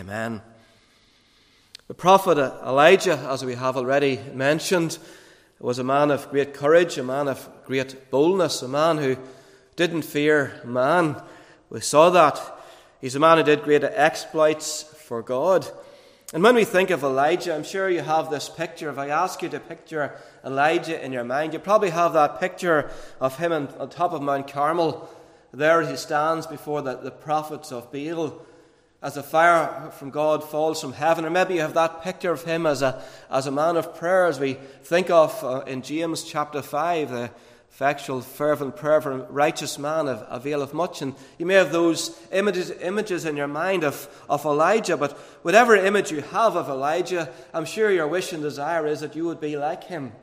Amen. The prophet Elijah, as we have already mentioned, was a man of great courage, a man of great boldness, a man who didn't fear man. We saw that. He's a man who did great exploits for God. And when we think of Elijah, I'm sure you have this picture. If I ask you to picture Elijah in your mind, you probably have that picture of him on top of Mount Carmel. There he stands before the prophets of Baal as the fire from God falls from heaven. Or maybe you have that picture of him as a man of prayer, as we think of in James chapter 5, the effectual, fervent prayer of a righteous man availeth much. And you may have those images in your mind of Elijah, but whatever image you have of Elijah, I'm sure your wish and desire is that you would be like him.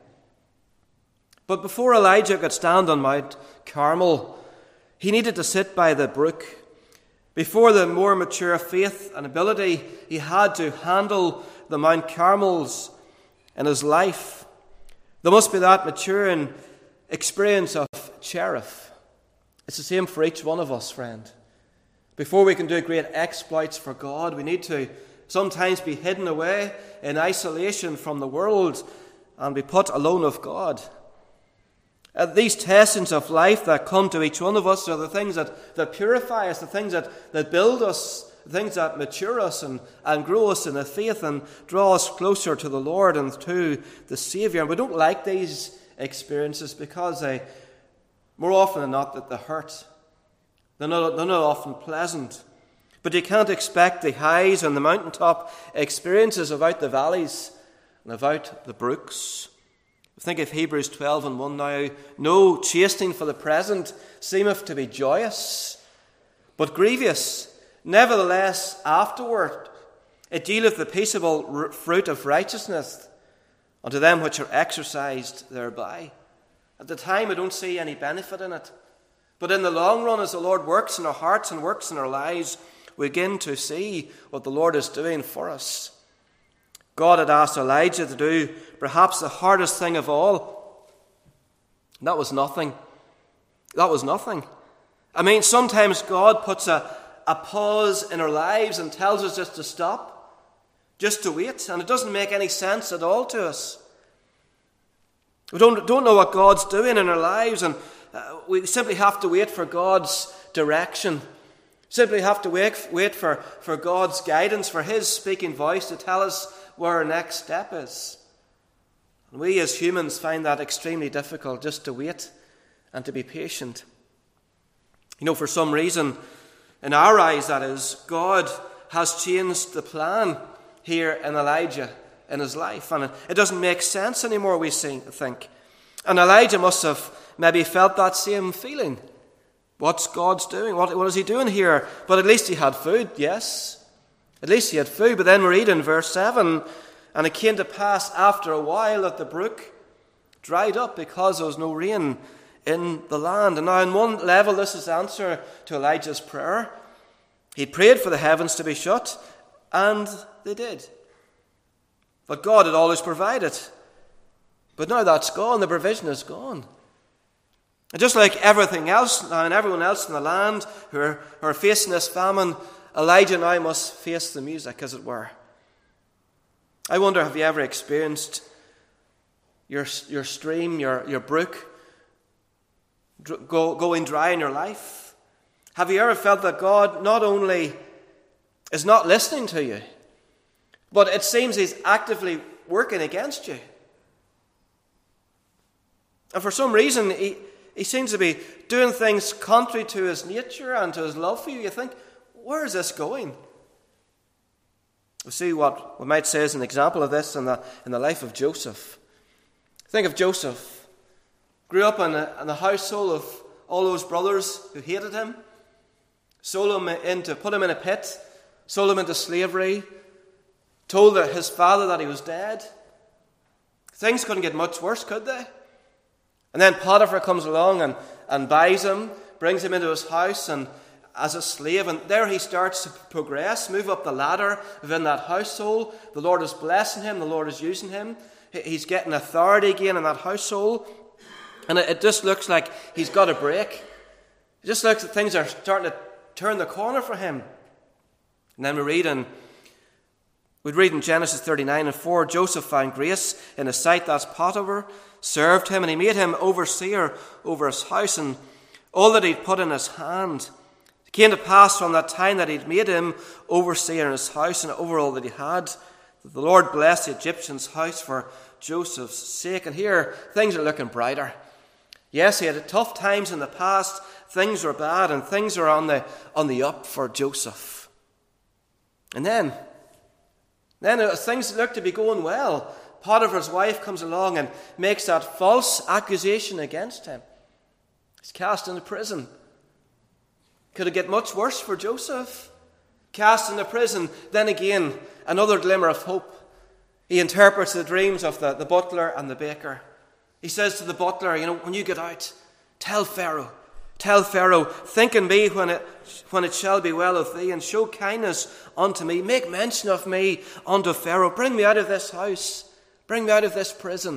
But before Elijah could stand on Mount Carmel, he needed to sit by the brook. Before the more mature faith and ability, he had to handle the Mount Carmels in his life. There must be that maturing experience of Cherith. It's the same for each one of us, friend. Before we can do great exploits for God, we need to sometimes be hidden away in isolation from the world and be put alone of God. These testings of life that come to each one of us are the things that purify us, the things that build us, the things that mature us and grow us in the faith and draw us closer to the Lord and to the Saviour. And we don't like these experiences because they, more often than not, that they hurt. They're not often pleasant. But you can't expect the highs and the mountaintop experiences without the valleys and without the brooks. Think of Hebrews 12:1 now. No chastening for the present seemeth to be joyous, but grievous. Nevertheless, afterward it yieldeth the peaceable fruit of righteousness unto them which are exercised thereby. At the time, I don't see any benefit in it. But in the long run, as the Lord works in our hearts and works in our lives, we begin to see what the Lord is doing for us. God had asked Elijah to do perhaps the hardest thing of all. And that was nothing. That was nothing. I mean, sometimes God puts a pause in our lives and tells us just to stop, just to wait. And it doesn't make any sense at all to us. We don't know what God's doing in our lives, and we simply have to wait for God's direction. Simply have to wait for God's guidance, for His speaking voice to tell us where our next step is. And we as humans find that extremely difficult, just to wait and to be patient. You know, for some reason, in our eyes that is, God has changed the plan here in Elijah, in his life. And it doesn't make sense anymore, we think. And Elijah must have maybe felt that same feeling. What's God's doing? What is he doing here? But at least he had food, yes. At least he had food. But then we read in verse 7, and it came to pass after a while that the brook dried up because there was no rain in the land. And now on one level, this is the answer to Elijah's prayer. He prayed for the heavens to be shut, and they did. But God had always provided. But now that's gone. The provision is gone. And just like everything else now and everyone else in the land who are facing this famine, Elijah now must face the music, as it were. I wonder, have you ever experienced your stream, your brook going dry in your life? Have you ever felt that God not only is not listening to you, but it seems He's actively working against you? And for some reason, He seems to be doing things contrary to His nature and to His love for you. You think, where is this going? We see what we might say is an example of this in the life of Joseph. Think of Joseph. Grew up in the household of all those brothers who hated him. Sold him put him in a pit. Sold him into slavery. Told his father that he was dead. Things couldn't get much worse, could they? And then Potiphar comes along and buys him, brings him into his house and as a slave. And there he starts to progress, move up the ladder within that household. The Lord is blessing him. The Lord is using him. He's getting authority again in that household. And it just looks like he's got a break. It just looks like things are starting to turn the corner for him. And then we read in We'd read in Genesis 39:4, Joseph found grace in his sight. That's Potiphar, served him, and he made him overseer over his house and all that he'd put in his hand. It came to pass from that time that he'd made him overseer in his house and over all that he had, that the Lord blessed the Egyptian's house for Joseph's sake. And here, things are looking brighter. Yes, he had tough times in the past. Things were bad, and things are on the up for Joseph. And then as things look to be going well, Potiphar's wife comes along and makes that false accusation against him. He's cast into prison. Could it get much worse for Joseph? Cast into prison, then again, another glimmer of hope. He interprets the dreams of the butler and the baker. He says to the butler, when you get out, tell Pharaoh, think on me when it shall be well with thee, and show kindness unto me. Make mention of me unto Pharaoh. Bring me out of this house. Bring me out of this prison.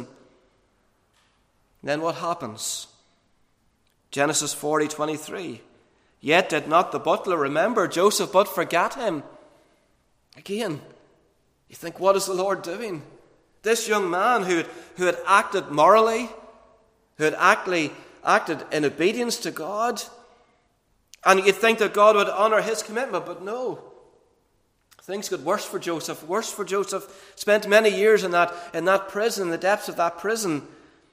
And then what happens? Genesis 40:23. Yet did not the butler remember Joseph, but forgot him. Again, you think, what is the Lord doing? This young man who had acted morally, who had acted in obedience to God, and you'd think that God would honor his commitment, but no. Things got worse for Joseph. Spent many years in that prison, in the depths of that prison.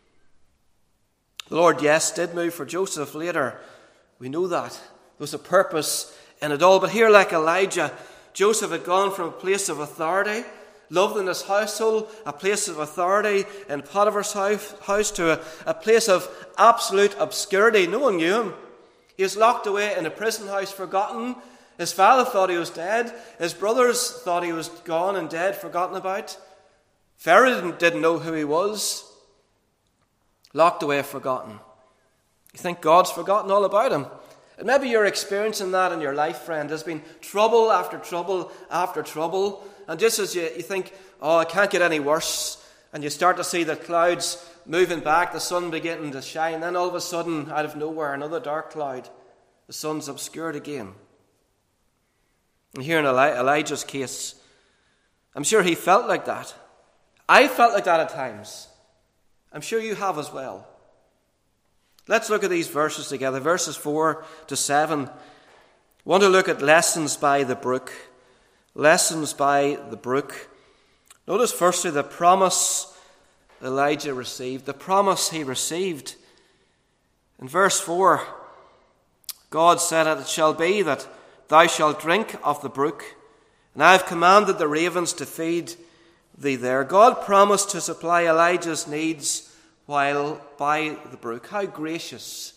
The Lord, yes, did move for Joseph later. We know that. There was a purpose in it all. But here, like Elijah, Joseph had gone from a place of authority, loved in his household, a place of authority in Potiphar's house, to a place of absolute obscurity. No one knew him. He was locked away in a prison house, forgotten. His father thought he was dead. His brothers thought he was gone and dead, forgotten about. Pharaoh didn't know who he was. Locked away, forgotten. You think God's forgotten all about him? And maybe you're experiencing that in your life, friend. There's been trouble after trouble after trouble. And just as you think, it can't get any worse, and you start to see the clouds moving back, the sun beginning to shine, then all of a sudden, out of nowhere, another dark cloud. The sun's obscured again. And here in Elijah's case, I'm sure he felt like that. I felt like that at times. I'm sure you have as well. Let's look at these verses together, verses 4-7. I want to look at lessons by the brook. Lessons by the brook. Notice firstly the promise Elijah received. The promise he received. In verse 4, God said, "It shall be that thou shalt drink of the brook, and I have commanded the ravens to feed thee there." God promised to supply Elijah's needs while by the brook. How gracious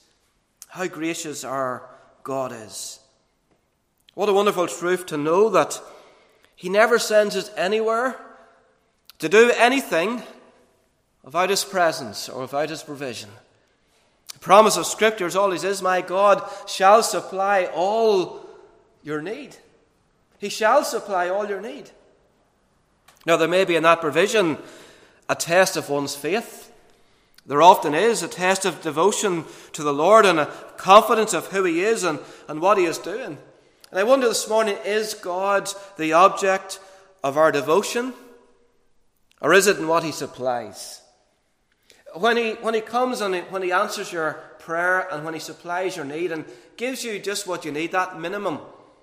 our God is. What a wonderful truth to know that he never sends us anywhere to do anything without his presence or without his provision. The promise of Scripture is always is, my God shall supply all your need. He shall supply all your need. Now, there may be in that provision a test of one's faith. There often is a test of devotion to the Lord and a confidence of who he is and what he is doing. And I wonder this morning, is God the object of our devotion? Or is it in what he supplies? When he comes and when he answers your prayer and when he supplies your need and gives you just what you need, that minimum,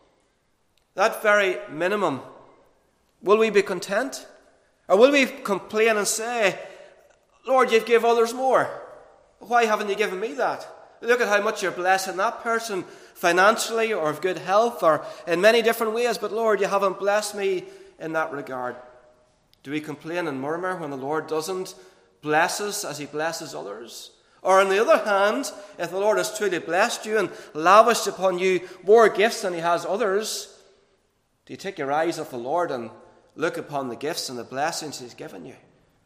that very minimum, will we be content? Or will we complain and say, Lord, you've given others more. Why haven't you given me that? Look at how much you're blessing that person financially or of good health or in many different ways. But Lord, you haven't blessed me in that regard. Do we complain and murmur when the Lord doesn't bless us as he blesses others? Or on the other hand, if the Lord has truly blessed you and lavished upon you more gifts than he has others, do you take your eyes off the Lord and look upon the gifts and the blessings he's given you?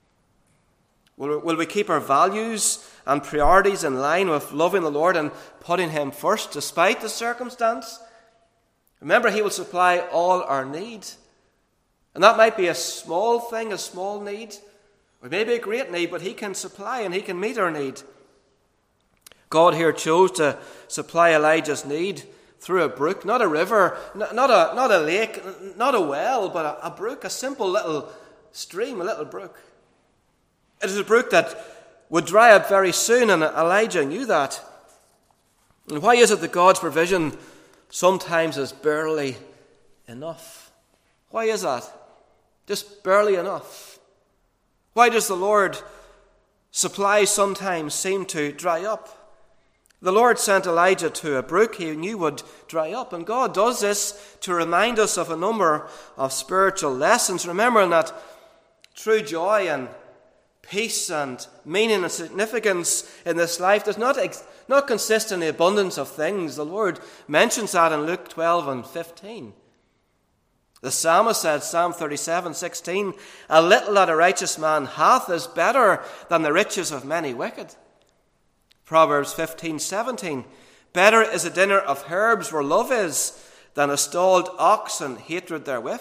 Will we keep our values and priorities in line with loving the Lord and putting him first despite the circumstance? Remember, he will supply all our need. And that might be a small thing, a small need, or maybe a great need, but he can supply and he can meet our need. God here chose to supply Elijah's need through a brook, not a river, not a lake, not a well, but a brook, a simple little stream, a little brook. It is a brook that would dry up very soon, and Elijah knew that. And why is it that God's provision sometimes is barely enough? Why is that? Just barely enough. Why does the Lord supply sometimes seem to dry up? The Lord sent Elijah to a brook he knew would dry up, and God does this to remind us of a number of spiritual lessons, remembering that true joy and peace and meaning and significance in this life does not consist in the abundance of things. The Lord mentions that in Luke 12 and 15. The psalmist said, Psalm 37:16, "A little that a righteous man hath is better than the riches of many wicked." Proverbs 15:17, "Better is a dinner of herbs where love is than a stalled ox and hatred therewith."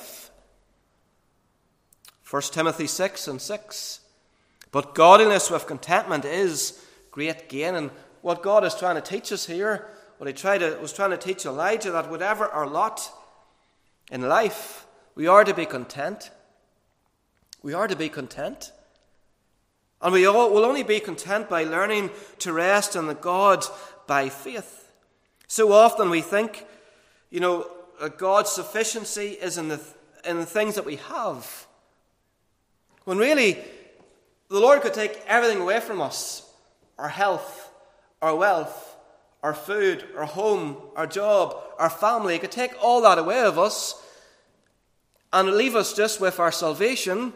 1 Timothy 6 and 6, "But godliness with contentment is great gain." And what God is trying to teach us here, what he was trying to teach Elijah, that whatever our lot in life, we are to be content. We are to be content. And we will only be content by learning to rest in the God by faith. So often we think, that God's sufficiency is in the things that we have. When really, the Lord could take everything away from us. Our health, our wealth, our food, our home, our job, our family. He could take all that away of us and leave us just with our salvation.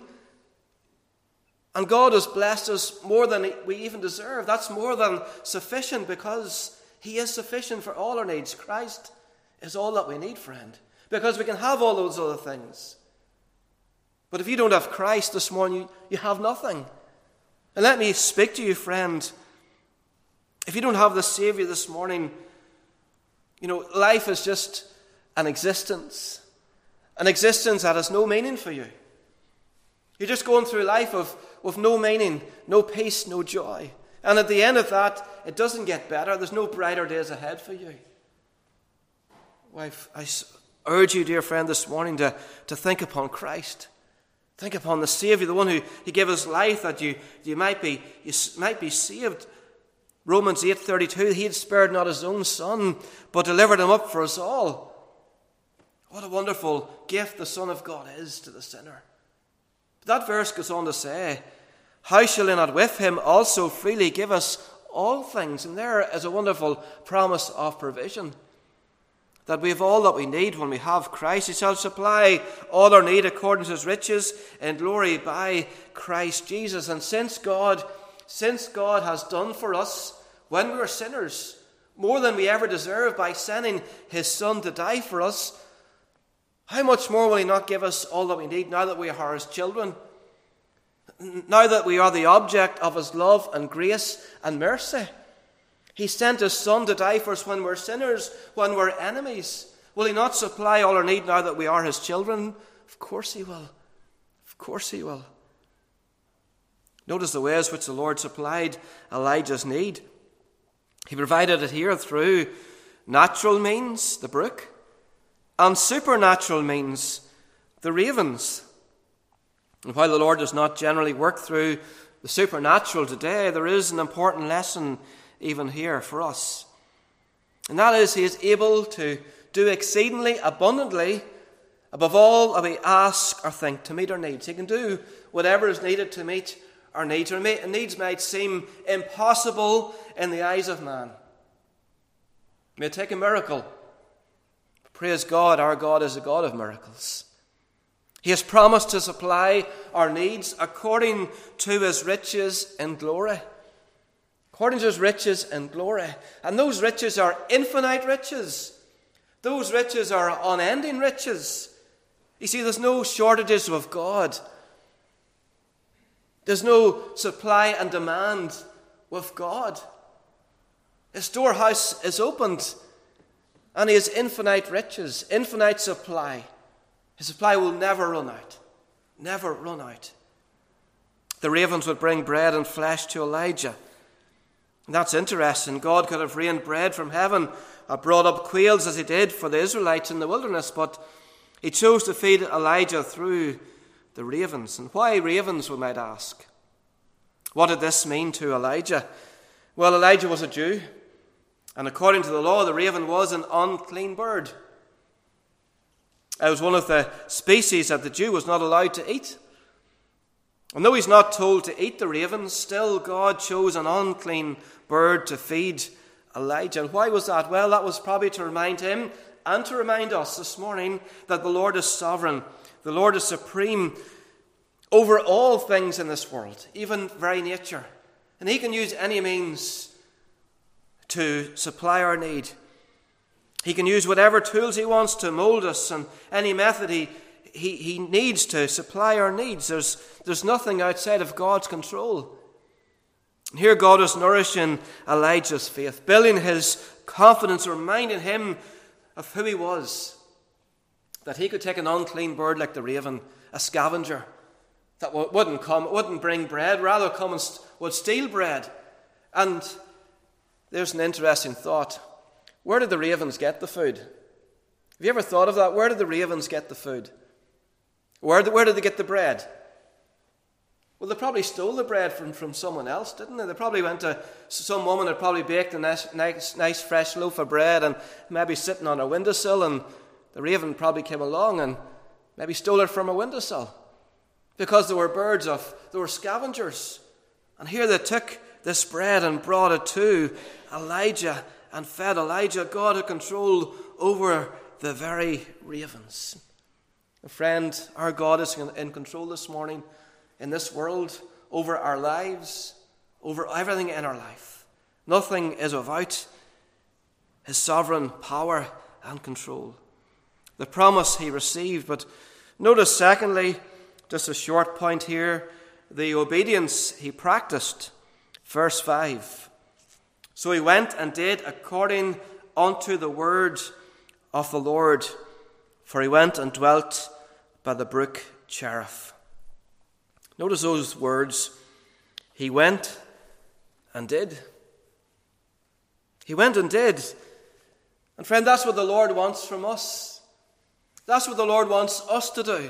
And God has blessed us more than we even deserve. That's more than sufficient, because he is sufficient for all our needs. Christ is all that we need, friend. Because we can have all those other things. But if you don't have Christ this morning, you have nothing. And let me speak to you, friend. If you don't have the Savior this morning, life is just an existence. An existence that has no meaning for you. You're just going through life with no meaning, no peace, no joy. And at the end of that, it doesn't get better. There's no brighter days ahead for you. Wife, I urge you, dear friend, this morning to think upon Christ. Think upon the Savior, the one who gave his life that you might be saved. Romans 8:32, he had spared not his own son, but delivered him up for us all. What a wonderful gift the Son of God is to the sinner. That verse goes on to say, "How shall he not with him also freely give us all things?" And there is a wonderful promise of provision. That we have all that we need when we have Christ. He shall supply all our need according to his riches and glory by Christ Jesus. And since God has done for us, when we were sinners, more than we ever deserve by sending his Son to die for us, how much more will he not give us all that we need now that we are his children? Now that we are the object of his love and grace and mercy. He sent his Son to die for us when we're sinners, when we're enemies. Will he not supply all our need now that we are his children? Of course he will. Of course he will. Notice the ways which the Lord supplied Elijah's need. He provided it here through natural means, the brook, and supernatural means, the ravens. And while the Lord does not generally work through the supernatural today, there is an important lesson even here for us. And that is, he is able to do exceedingly abundantly above all that we ask or think to meet our needs. He can do whatever is needed to meet our needs. Our needs might seem impossible in the eyes of man. It may take a miracle. Praise God, our God is a God of miracles. He has promised to supply our needs according to his riches and glory. According to his riches and glory. And those riches are infinite riches. Those riches are unending riches. You see, there's no shortages with God. There's no supply and demand with God. His storehouse is opened. And he has infinite riches, infinite supply. His supply will never run out. Never run out. The ravens would bring bread and flesh to Elijah. And that's interesting. God could have rained bread from heaven brought up quails as he did for the Israelites in the wilderness, but he chose to feed Elijah through the ravens. And why ravens, we might ask? What did this mean to Elijah? Well, Elijah was a Jew, and according to the law, the raven was an unclean bird. It was one of the species that the Jew was not allowed to eat. And though he's not told to eat the ravens, still God chose an unclean bird to feed Elijah. And why was that? Well, that was probably to remind him and to remind us this morning that the Lord is sovereign. The Lord is supreme over all things in this world, even very nature. And he can use any means to supply our need. He can use whatever tools he wants to mold us, and any method he needs to supply our needs. There's nothing outside of God's control. And here God is nourishing Elijah's faith, building his confidence, reminding him of who he was. That he could take an unclean bird like the raven, a scavenger, that wouldn't bring bread, rather come and would steal bread. And there's an interesting thought. Where did the ravens get the food? Have you ever thought of that? Where did the ravens get the food? Where did they get the bread? Well, they probably stole the bread from someone else, didn't they? They probably went to some woman had probably baked a nice fresh loaf of bread and maybe sitting on a windowsill, and the raven probably came along and maybe stole it from a windowsill. Because they were scavengers. And here they took this bread and brought it to Elijah and fed Elijah. God had control over the very ravens. Friend, our God is in control this morning in this world, over our lives, over everything in our life. Nothing is without his sovereign power and control. The promise he received, but notice secondly, just a short point here, the obedience he practiced. Verse 5. So he went and did according unto the word of the Lord, for he went and dwelt by the brook Cherith. Notice those words. He went and did. He went and did. And friend, that's what the Lord wants from us. That's what the Lord wants us to do.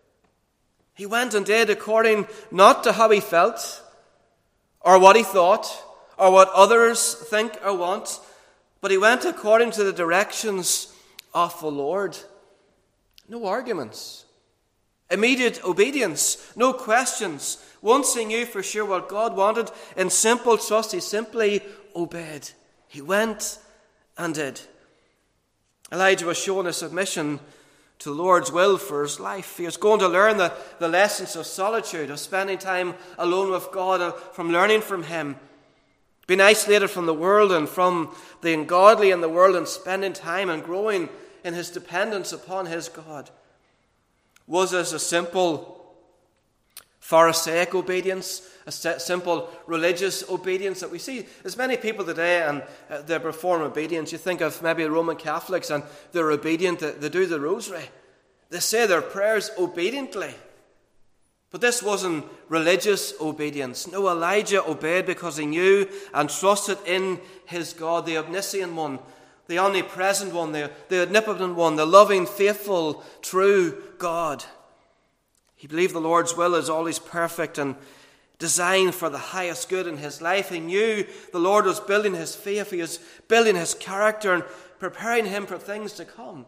He went and did according not to how he felt, or what he thought, or what others think or want, but he went according to the directions of the Lord. No arguments. Immediate obedience. No questions. Once he knew for sure what God wanted, in simple trust, he simply obeyed. He went and did. Elijah was showing a submission to the Lord's will for his life. He was going to learn the lessons of solitude, of spending time alone with God, from learning from him, being isolated from the world and from the ungodly in the world, and spending time and growing in his dependence upon his God. Was this a simple Pharisaic obedience, a simple religious obedience that we see? There's many people today and they perform obedience. You think of maybe Roman Catholics and they're obedient, they do the rosary. They say their prayers obediently. But this wasn't religious obedience. No, Elijah obeyed because he knew and trusted in his God, the omniscient one, the omnipresent one, the omnipotent one, the loving, faithful, true God. He believed the Lord's will is always perfect and designed for the highest good in his life. He knew the Lord was building his faith. He was building his character and preparing him for things to come.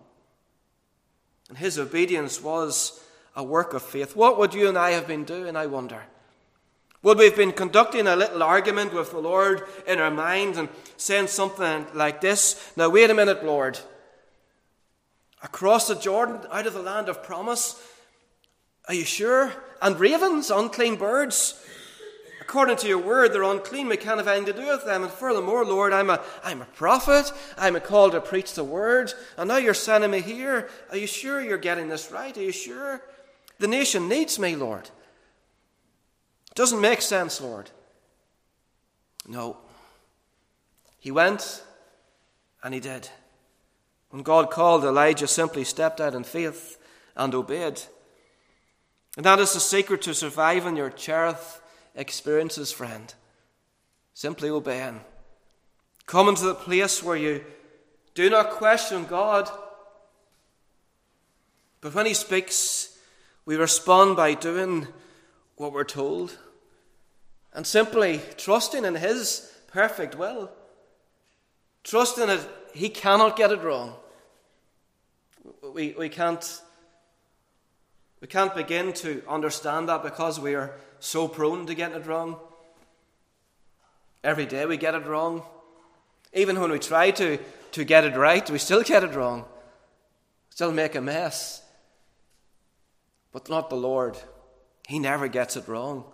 And his obedience was a work of faith. What would you and I have been doing, I wonder? Would we have been conducting a little argument with the Lord in our mind and saying something like this? Now, wait a minute, Lord. Across the Jordan, out of the land of promise, are you sure? And ravens, unclean birds, according to your word, they're unclean. We can't have anything to do with them. And furthermore, Lord, I'm a prophet. I'm called to preach the word. And now you're sending me here. Are you sure you're getting this right? Are you sure? The nation needs me, Lord. It doesn't make sense, Lord. No. He went and he did. When God called, Elijah simply stepped out in faith and obeyed. And that is the secret to surviving your Cherith experiences, friend. Simply obeying. Coming to the place where you Do not question God. But when he speaks, we respond by doing what we're told and simply trusting in his perfect will. Trusting that he cannot get it wrong. We can't begin to understand that because we are so prone to getting it wrong. Every day we get it wrong. Even when we try to get it right, we still get it wrong. Still make a mess. But not the Lord. He never gets it wrong.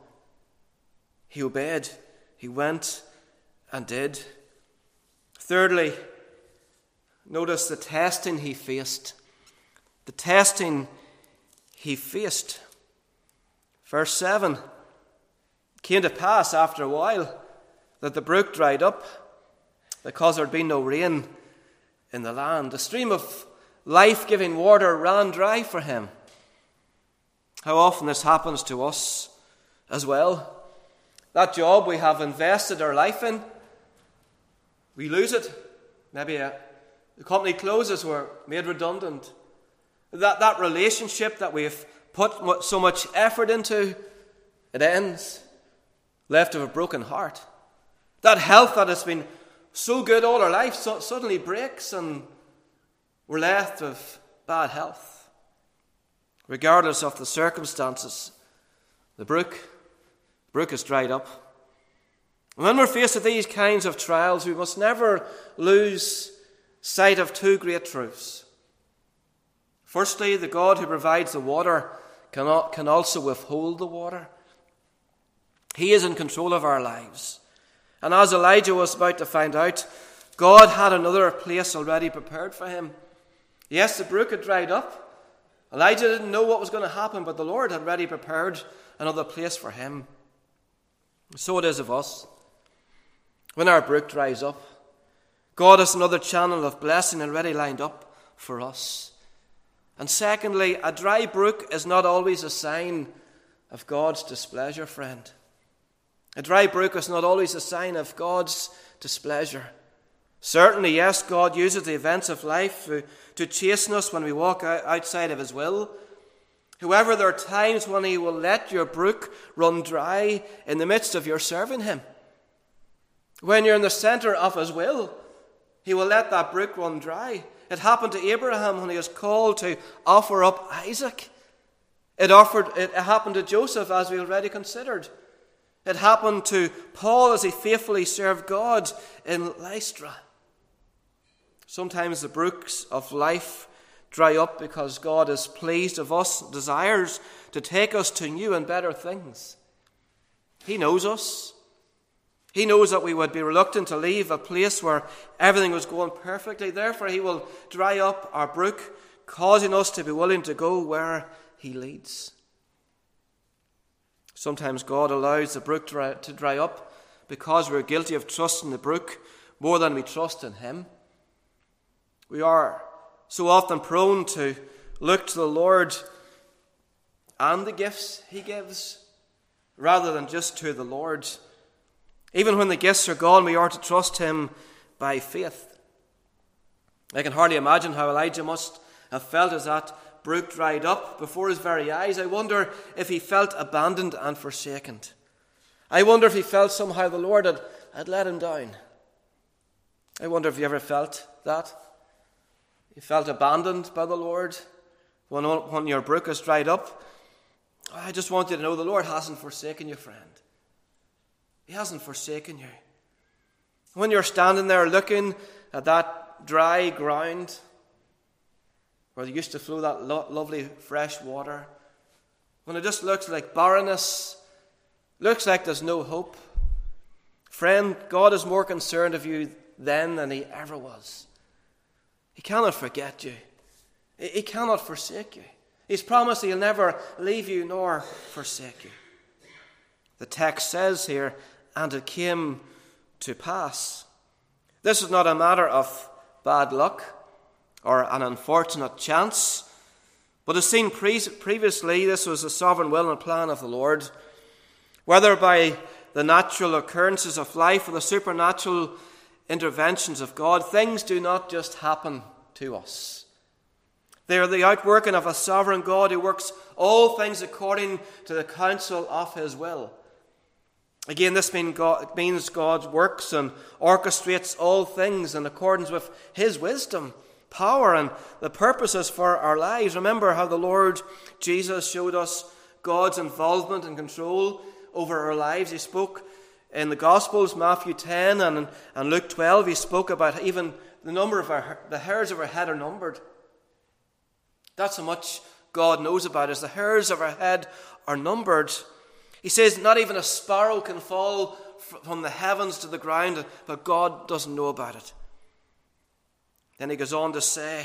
He obeyed. He went and did. Thirdly, notice the testing he faced. The testing he faced. Verse 7. It came to pass after a while that the brook dried up because there had been no rain in the land. The stream of life-giving water ran dry for him. How often this happens to us as well. That job we have invested our life in, we lose it. Maybe the company closes, we're made redundant. That relationship that we've put so much effort into, it ends, left with a broken heart. That health that has been so good all our life suddenly breaks and we're left with bad health. Regardless of the circumstances, the brook is dried up. And when we're faced with these kinds of trials, we must never lose sight of two great truths. Firstly, the God who provides the water can also withhold the water. He is in control of our lives. And as Elijah was about to find out, God had another place already prepared for him. Yes, the brook had dried up. Elijah didn't know what was going to happen, but the Lord had already prepared another place for him. So it is of us. When our brook dries up, God has another channel of blessing already lined up for us. And secondly, a dry brook is not always a sign of God's displeasure, friend. A dry brook is not always a sign of God's displeasure. Certainly, yes, God uses the events of life to chasten us when we walk outside of his will. However, there are times when he will let your brook run dry in the midst of your serving him. When you're in the center of his will, he will let that brook run dry. It happened to Abraham when he was called to offer up Isaac. It happened to Joseph, as we already considered. It happened to Paul as he faithfully served God in Lystra. Sometimes the brooks of life dry up because God is pleased of us, desires to take us to new and better things. He knows us. He knows that we would be reluctant to leave a place where everything was going perfectly. Therefore, he will dry up our brook, causing us to be willing to go where he leads. Sometimes God allows the brook to dry up because we're guilty of trusting the brook more than we trust in him. We are so often prone to look to the Lord and the gifts he gives rather than just to the Lord. Even when the gifts are gone, we are to trust him by faith. I can hardly imagine how Elijah must have felt as that brook dried up before his very eyes. I wonder if he felt abandoned and forsaken. I wonder if he felt somehow the Lord had let him down. I wonder if you ever felt that. You felt abandoned by the Lord when your brook is dried up. I just want you to know the Lord hasn't forsaken you, friend. He hasn't forsaken you. When you're standing there looking at that dry ground where there used to flow that lovely fresh water, when it just looks like barrenness, looks like there's no hope, friend, God is more concerned of you then than he ever was. He cannot forget you. He cannot forsake you. He's promised he'll never leave you nor forsake you. The text says here, and it came to pass. This is not a matter of bad luck or an unfortunate chance, but as seen previously, this was the sovereign will and plan of the Lord. Whether by the natural occurrences of life or the supernatural interventions of God. Things do not just happen to us. They are the outworking of a sovereign God who works all things according to the counsel of his will. Again, this means God works and orchestrates all things in accordance with his wisdom, power, and the purposes for our lives. Remember how the Lord Jesus showed us God's involvement and control over our lives. He spoke in the Gospels, Matthew 10 and Luke 12, he spoke about even the number of the hairs of our head are numbered. That's how much God knows about us. The hairs of our head are numbered. He says not even a sparrow can fall from the heavens to the ground, but God doesn't know about it. Then he goes on to say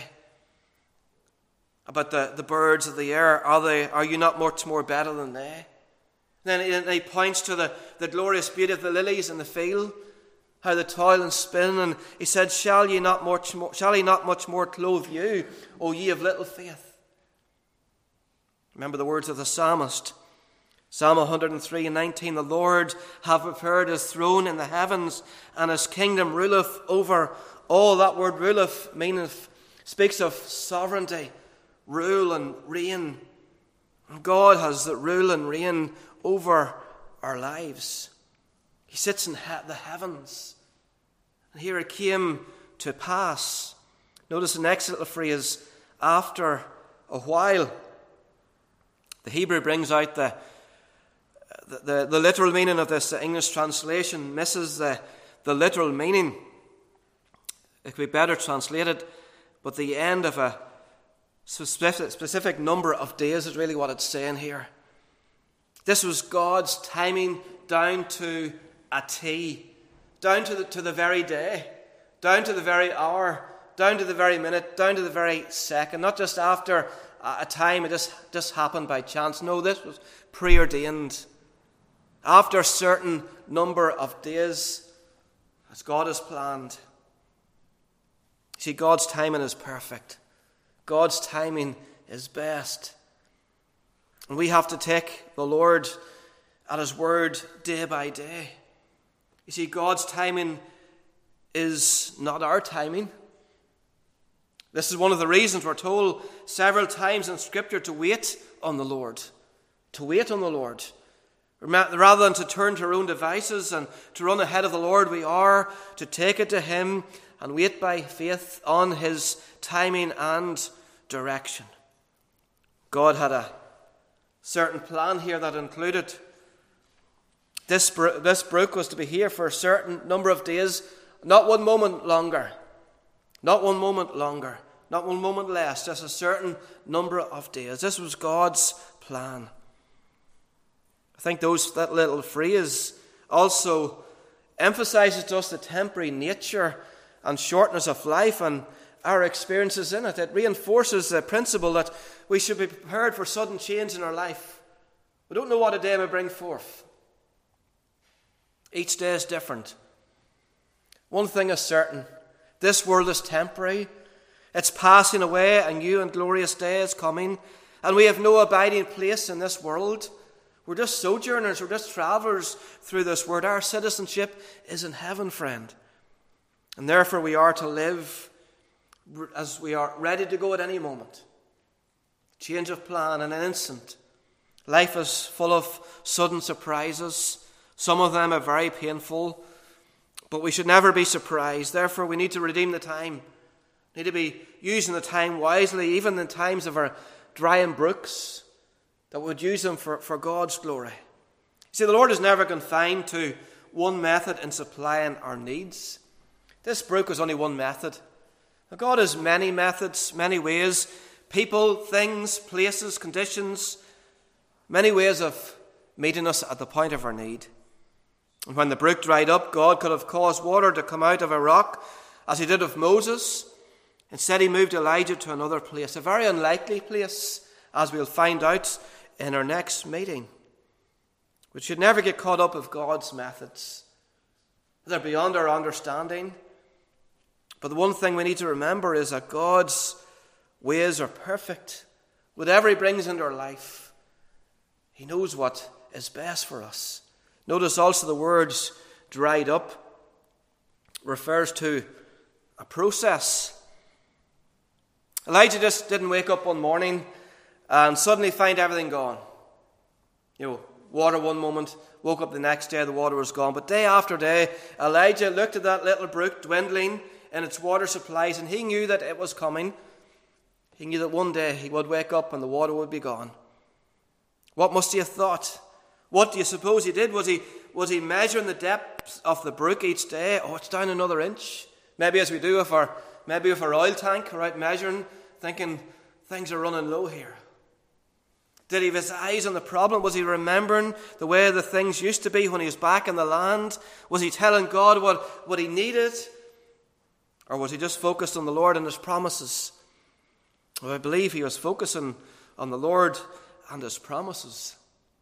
about the birds of the air, are you not much more better than they? Then he points to the glorious beauty of the lilies in the field, how they toil and spin, and he said, Shall he not much more clothe you, O ye of little faith? Remember the words of the psalmist, Psalm 103:19, the Lord hath prepared his throne in the heavens, and his kingdom ruleth over all. That word ruleth speaks of sovereignty, rule and reign. And God has the rule and reign over our lives. He sits in the heavens. And here it came to pass. Notice the next little phrase, after a while. The Hebrew brings out the literal meaning of this. The English translation misses the literal meaning. It could be better translated, but the end of a specific number of days is really what it's saying here. This was God's timing down to a T, down to the very day, down to the very hour, down to the very minute, down to the very second. Not just after a time, it just happened by chance. No, this was preordained. After a certain number of days, as God has planned. See, God's timing is perfect. God's timing is best. And we have to take the Lord at his word day by day. You see, God's timing is not our timing. This is one of the reasons we're told several times in Scripture to wait on the Lord. To wait on the Lord. Rather than to turn to our own devices and to run ahead of the Lord, we are to take it to him and wait by faith on his timing and direction. God had a certain plan here that included this brook was to be here for a certain number of days, not 1 moment longer, not 1 moment longer, not 1 moment less, just a certain number of days. This was God's plan. I think that little phrase also emphasizes to us the temporary nature and shortness of life and our experiences in it. It reinforces the principle that we should be prepared for sudden change in our life. We don't know what a day may bring forth. Each day is different. One thing is certain. This world is temporary. It's passing away. A new and glorious day is coming. And we have no abiding place in this world. We're just sojourners. We're just travelers through this world. Our citizenship is in heaven, friend. And therefore we are to live as we are ready to go at any moment. Change of plan in an instant. Life is full of sudden surprises. Some of them are very painful. But we should never be surprised. Therefore we need to redeem the time. We need to be using the time wisely, even in times of our drying brooks, that we would use them for God's glory. See, the Lord is never confined to one method in supplying our needs. This brook was only one method. Now, God has many methods, many ways, people, things, places, conditions, many ways of meeting us at the point of our need. And when the brook dried up, God could have caused water to come out of a rock, as he did with Moses. Instead, he moved Elijah to another place, a very unlikely place, as we'll find out in our next meeting. We should never get caught up with God's methods. They're beyond our understanding. But the one thing we need to remember is that God's ways are perfect. Whatever he brings into our life, he knows what is best for us. Notice also the words dried up. refers to a process. Elijah just didn't wake up one morning and suddenly find everything gone. Water one moment, woke up the next day, the water was gone. But day after day, Elijah looked at that little brook dwindling in its water supplies, and he knew that it was coming. He knew that one day he would wake up and the water would be gone. What must he have thought? What do you suppose he did? Was he measuring the depth of the brook each day? Oh, it's down another inch. Maybe as we do with our oil tank, right, measuring, thinking things are running low here. Did he have his eyes on the problem? Was he remembering the way the things used to be when he was back in the land? Was he telling God what he needed? Or was he just focused on the Lord and his promises? Well, I believe he was focusing on the Lord and his promises.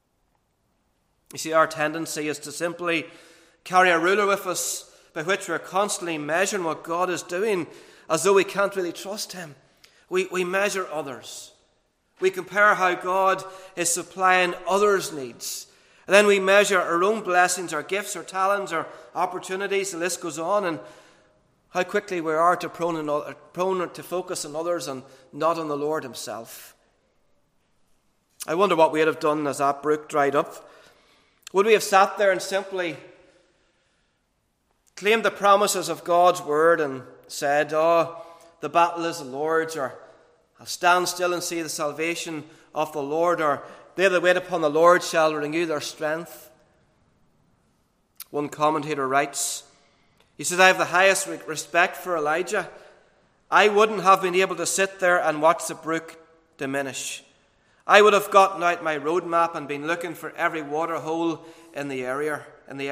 You see, our tendency is to simply carry a ruler with us by which we're constantly measuring what God is doing as though we can't really trust him. We measure others. We compare how God is supplying others' needs. And then we measure our own blessings, our gifts, our talents, our opportunities. The list goes on. And how quickly we are prone to focus on others and not on the Lord himself. I wonder what we'd have done as that brook dried up. Would we have sat there and simply claimed the promises of God's word and said, "Oh, the battle is the Lord's," or "I'll stand still and see the salvation of the Lord," or "They that wait upon the Lord shall renew their strength"? One commentator writes, he says, "I have the highest respect for Elijah. I wouldn't have been able to sit there and watch the brook diminish. I would have gotten out my road map and been looking for every water hole in the area.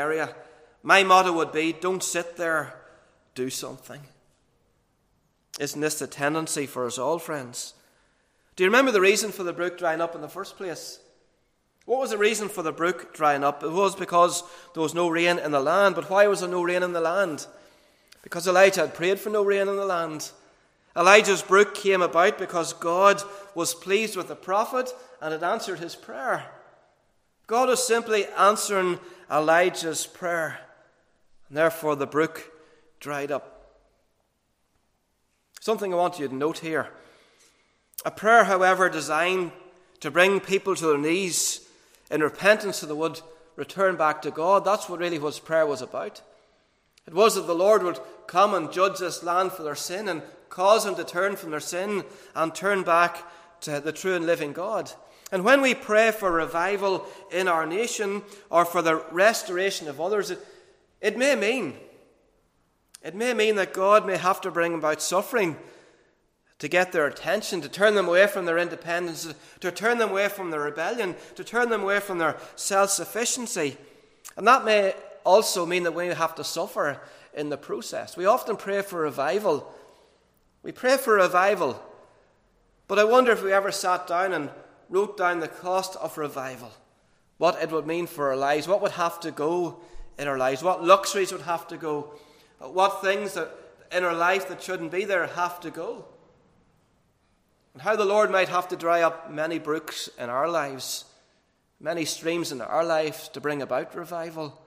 My motto would be, don't sit there, do something." Isn't this the tendency for us all, friends? Do you remember the reason for the brook drying up in the first place? What was the reason for the brook drying up? It was because there was no rain in the land. But why was there no rain in the land? Because Elijah had prayed for no rain in the land. Elijah's brook came about because God was pleased with the prophet and had answered his prayer. God was simply answering Elijah's prayer. And therefore the brook dried up. Something I want you to note here. A prayer, however, designed to bring people to their knees in repentance so they would return back to God. That's what really his prayer was about. It was that the Lord would come and judge this land for their sin and cause them to turn from their sin and turn back to the true and living God. And when we pray for revival in our nation or for the restoration of others, it may mean that God may have to bring about suffering to get their attention, to turn them away from their independence, to turn them away from their rebellion, to turn them away from their self-sufficiency. And that may also mean that we have to suffer in the process. We often pray for revival. We pray for revival. But I wonder if we ever sat down and wrote down the cost of revival, what it would mean for our lives, what would have to go in our lives, what luxuries would have to go, what things that in our life that shouldn't be there have to go. And how the Lord might have to dry up many brooks in our lives, many streams in our lives to bring about revival.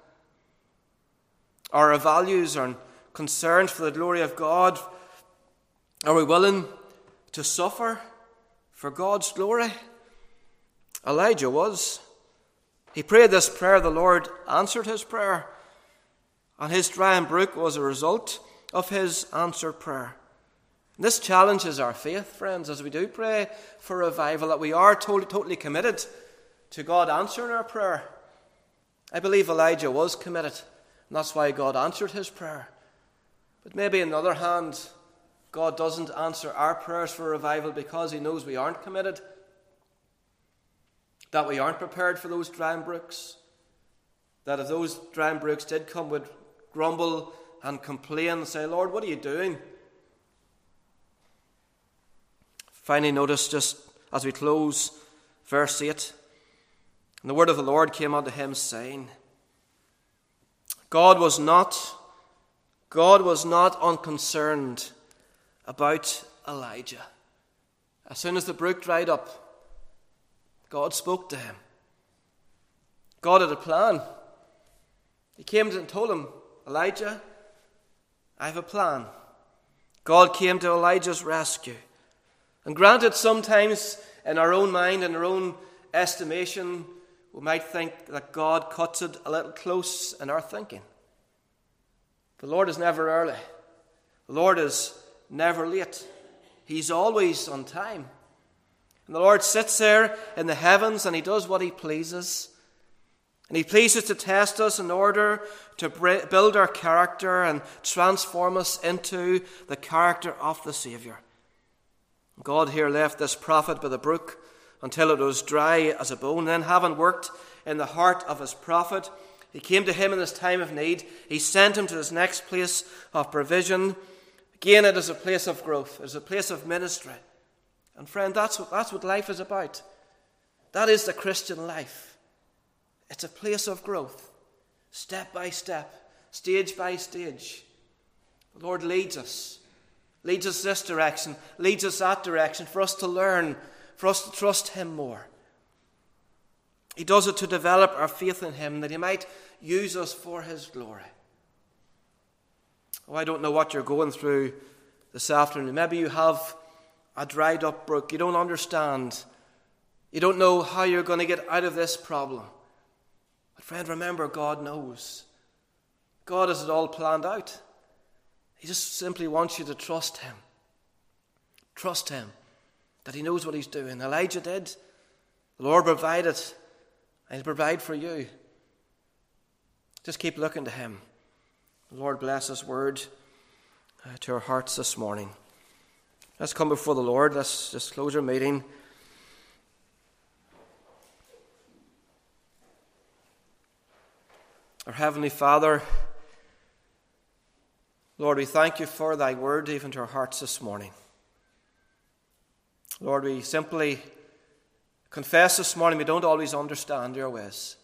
Our values and concerns for the glory of God, are we willing to suffer for God's glory? Elijah was. He prayed this prayer, the Lord answered his prayer, and his drying brook was a result of his answered prayer. This challenges our faith, friends, as we do pray for revival, that we are totally committed to God answering our prayer. I believe Elijah was committed, and that's why God answered his prayer. But maybe on the other hand, God doesn't answer our prayers for revival because he knows we aren't committed, that we aren't prepared for those drying brooks, that if those drying brooks did come, we'd grumble and complain and say, "Lord, what are you doing?" Finally, notice just as we close verse 8, and the word of the Lord came unto him, saying, God was not unconcerned about Elijah. As soon as the brook dried up, God spoke to him. God had a plan. He came and told him, Elijah, I have a plan. God came to Elijah's rescue. And granted, sometimes in our own mind, in our own estimation, we might think that God cuts it a little close in our thinking. The Lord is never early. The Lord is never late. He's always on time. And the Lord sits there in the heavens and he does what he pleases. And he pleases to test us in order to build our character and transform us into the character of the Saviour. God here left this prophet by the brook until it was dry as a bone. Then, having worked in the heart of his prophet, he came to him in his time of need. He sent him to his next place of provision. Again, it is a place of growth. It is a place of ministry. And friend, that's what life is about. That is the Christian life. It's a place of growth, step by step, stage by stage. The Lord leads us this direction, leads us that direction, for us to learn, for us to trust him more. He does it to develop our faith in him, that he might use us for his glory. Oh, I don't know what you're going through this afternoon. Maybe you have a dried up brook. You don't understand. You don't know how you're going to get out of this problem. But friend, remember, God knows. God has it all planned out. He just simply wants you to trust him. Trust him, that he knows what he's doing. Elijah did. The Lord provided, and he'll provide for you. Just keep looking to him. The Lord bless his word to our hearts this morning. Let's come before the Lord. Let's just close our meeting. Our Heavenly Father, Lord, we thank you for thy word even to our hearts this morning. Lord, we simply confess this morning we don't always understand your ways.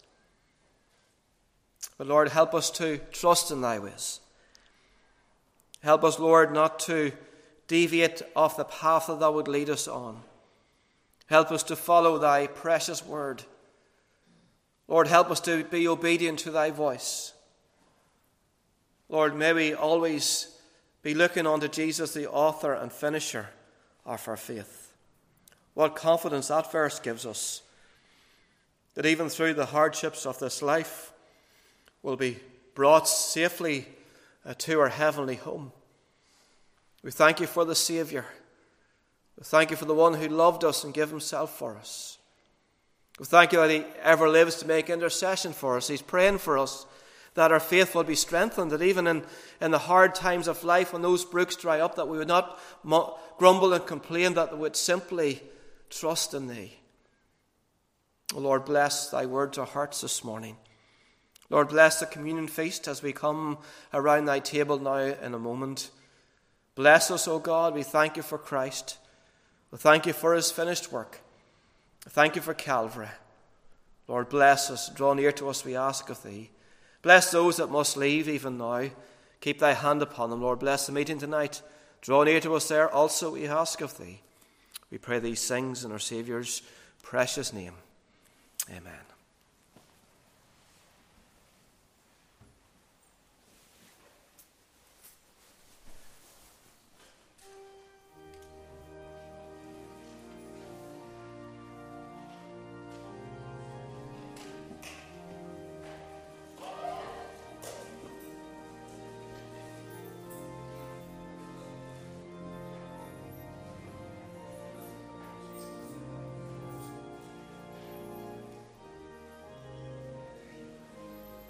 But Lord, help us to trust in thy ways. Help us, Lord, not to deviate off the path that thou would lead us on. Help us to follow thy precious word. Lord, help us to be obedient to thy voice. Lord, may we always be looking unto Jesus, the author and finisher of our faith. What confidence that verse gives us, that even through the hardships of this life, we'll be brought safely to our heavenly home. We thank you for the Saviour. We thank you for the one who loved us and gave himself for us. We thank you that he ever lives to make intercession for us. He's praying for us, that our faith will be strengthened, that even in the hard times of life, when those brooks dry up, that we would not grumble and complain, that we would simply trust in thee. Oh Lord, bless thy word to our hearts this morning. Lord, bless the communion feast as we come around thy table now in a moment. Bless us, O God. We thank you for Christ. We thank you for his finished work. We thank you for Calvary. Lord, bless us. Draw near to us, we ask of thee. Bless those that must leave even now. Keep thy hand upon them, Lord. Bless the meeting tonight. Draw near to us there also, we ask of thee. We pray these things in our Saviour's precious name. Amen.